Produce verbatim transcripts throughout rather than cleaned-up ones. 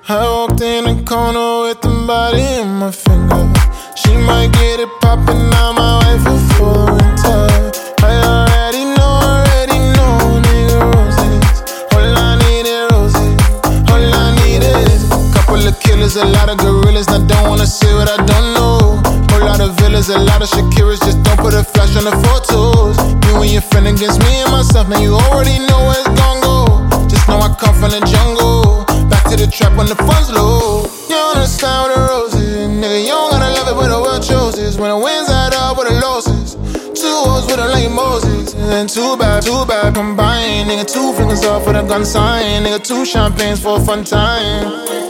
I walked in the corner with the body in my finger. She might get it poppin', now my wife will for the winter. I already know, already know, nigga, roses. All I need is roses, all I need is couple of killers, a lot of gorillas. I don't wanna say what I don't know. Whole lot of villas, a lot of Shakiras. Just don't put a flash on the photos. You and your friend against me and myself, man, you already know where it's gon' go. Just know I come from the jungle. Back to the trap when the funds low. You understand what the roses, nigga, you don't gotta love it when the world chooses. When the wins add up with the losses. Two O's with a lame Moses. And too bad, too bad combined. Nigga, two fingers off with a gun sign. Nigga, two champagnes for a fun time.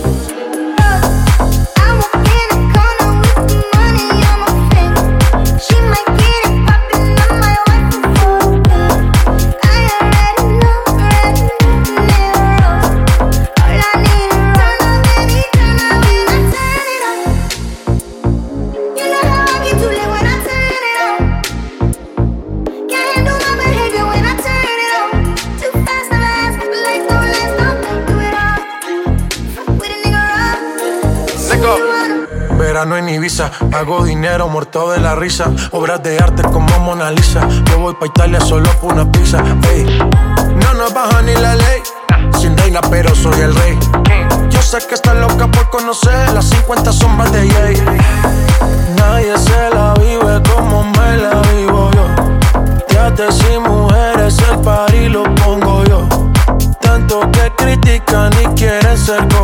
Verano en Ibiza, hago dinero muerto de la risa. Obras de arte como Mona Lisa. Yo voy pa' Italia solo por una pizza. Ey, no nos baja ni la ley. Sin reina pero soy el rey. Yo sé que estás loca por conocer las cincuenta sombras de Jay. Nadie se la vive como me la vivo yo. Teatros y mujeres, el party lo pongo yo. Tanto que critican y quieren ser como